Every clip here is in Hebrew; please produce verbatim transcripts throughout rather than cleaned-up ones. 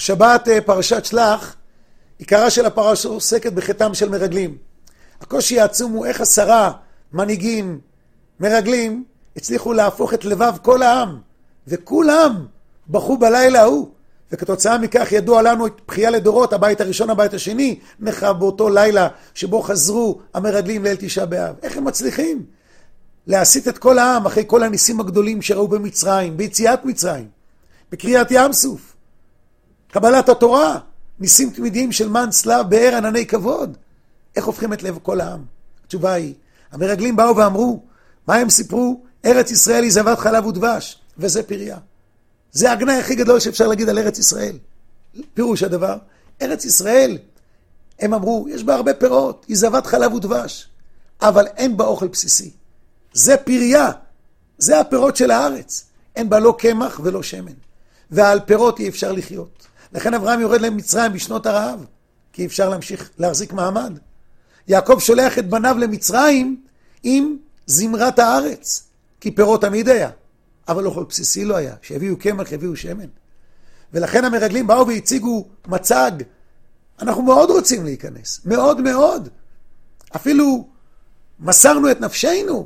השבת פרשת שלח, עיקרה של הפרשה עוסקת בחטאם של מרגלים. הקושי העצום הוא איך עשרה מנהיגים מרגלים הצליחו להפוך את לבב כל העם, וכולם בכו בלילה ההוא, וכתוצאה מכך ידוע לנו את בחייה לדורות, הבית הראשון, הבית השני, נחרב באותו לילה שבו חזרו המרגלים ליל תשעה באב. איך הם מצליחים להסיט את כל העם אחרי כל הניסים הגדולים שראו במצרים, ביציאת מצרים, בקריאת ים סוף, קבלת התורה, ניסים תמידיים של מן צלב, באר ענני כבוד. איך הופכים את לב כל העם? התשובה היא, המרגלים באו ואמרו, מה הם סיפרו? ארץ ישראל היא זבת חלב ודבש, וזה פריה. זה הגנאי הכי גדול שאפשר להגיד על ארץ ישראל. פירוש הדבר, ארץ ישראל, הם אמרו, יש בה הרבה פירות, היא זבת חלב ודבש, אבל אין בה אוכל בסיסי. זה פריה, זה הפירות של הארץ. אין בה לא קמח ולא שמן. ועל פירות אי אפשר לחיות. לכן אברהם יורד למצרים בשנות הרעב, כי אי אפשר להמשיך להחזיק מעמד. יעקב שולח את בניו למצרים עם זמרת הארץ, כי פירות תמיד היה, אבל אוכל בסיסי לא היה, שהביאו קמח, הביאו שמן. ולכן המרגלים באו והציגו מצג, אנחנו מאוד רוצים להיכנס, מאוד מאוד. אפילו מסרנו את נפשנו,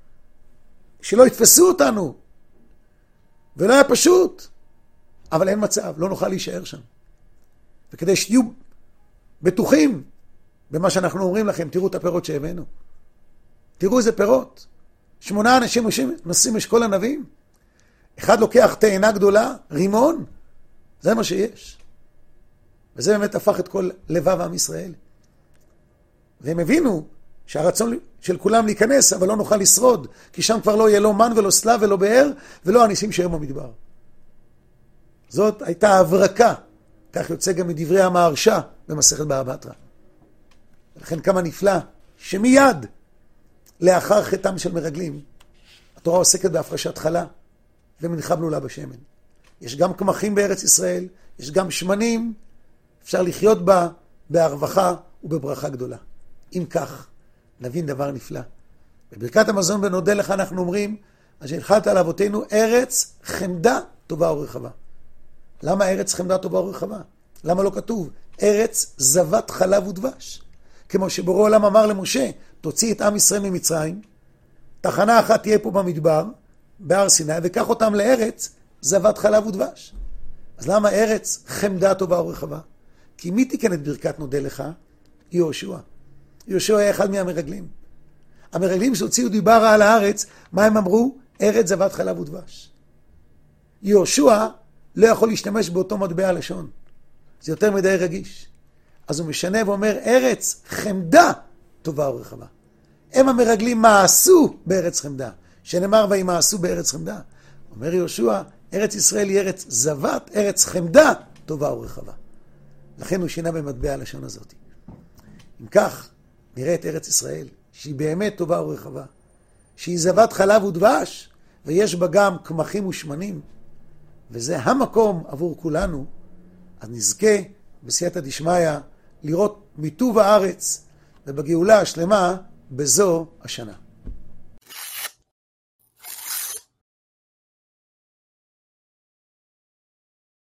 שלא יתפסו אותנו, ולא היה פשוט, אבל אין מצב, לא נוכל להישאר שם. וכדי שתהיו בטוחים במה שאנחנו אומרים לכם, תראו את הפירות שהבאנו. תראו איזה פירות. שמונה אנשים נושאים אשכול ענבים. אחד לוקח תאנה גדולה, רימון. זה מה שיש. וזה באמת הפך את כל לבב עם ישראל. והם הבינו שהרצון של כולם להיכנס, אבל לא נוכל לשרוד, כי שם כבר לא יהיה לא מן ולא סלב ולא באר, ולא הניסים שהיו במדבר. זאת הייתה הברקה. כך יוצא גם מדברי המהרש"א במסכת בבא בתרא. ולכן כמה נפלא שמיד לאחר חטאם של מרגלים, התורה עוסקת בהפרשת חלה ומנחה בלולה בשמן. יש גם קמחים בארץ ישראל, יש גם שמנים, אפשר לחיות בה בהרווחה ובברכה גדולה. אם כך, נבין דבר נפלא. בברכת המזון ונודה לך אנחנו אומרים, אשר הנחלת על אבותינו ארץ חמדה טובה ורחבה. למה ארץ חמדה טובה ורחבה? למה לא כתוב ארץ זבת חלב ודבש? כמו שבורא עולם אמר למשה, תוציא את עם ישראל ממצרים, תחנה אחת תהיה פה במדבר, בהר סיני, וקח אותם לארץ זבת חלב ודבש. אז למה ארץ חמדה טובה ורחבה? כי מי תיקן את ברכת נודה לך? יהושע. יהושע היה אחד מהמרגלים. המרגלים שהוציאו דיברה על הארץ, מה הם אמרו? ארץ זבת חלב ודבש. יהושע לא יכול להשתמש באותו מטבע לשון. זה יותר מדי רגיש. אז הוא משנה ואומר, ארץ חמדה טובה ורחבה. הם המרגלים מעשו בארץ חמדה. שנאמר והם מעשו בארץ חמדה. אומר יהושע, ארץ ישראל היא ארץ זבת, ארץ חמדה טובה ורחבה. לכן הוא שינה במטבע הלשון הזאת. אם כך, נראה את ארץ ישראל, שהיא באמת טובה ורחבה. שהיא זבת חלב ודבש, ויש בה גם קמחים ושמנים. וזה המקום עבור כולנו, אז נזכה בסייעתא דשמיא לראות מיטוב הארץ ובגאולה השלמה בזו השנה.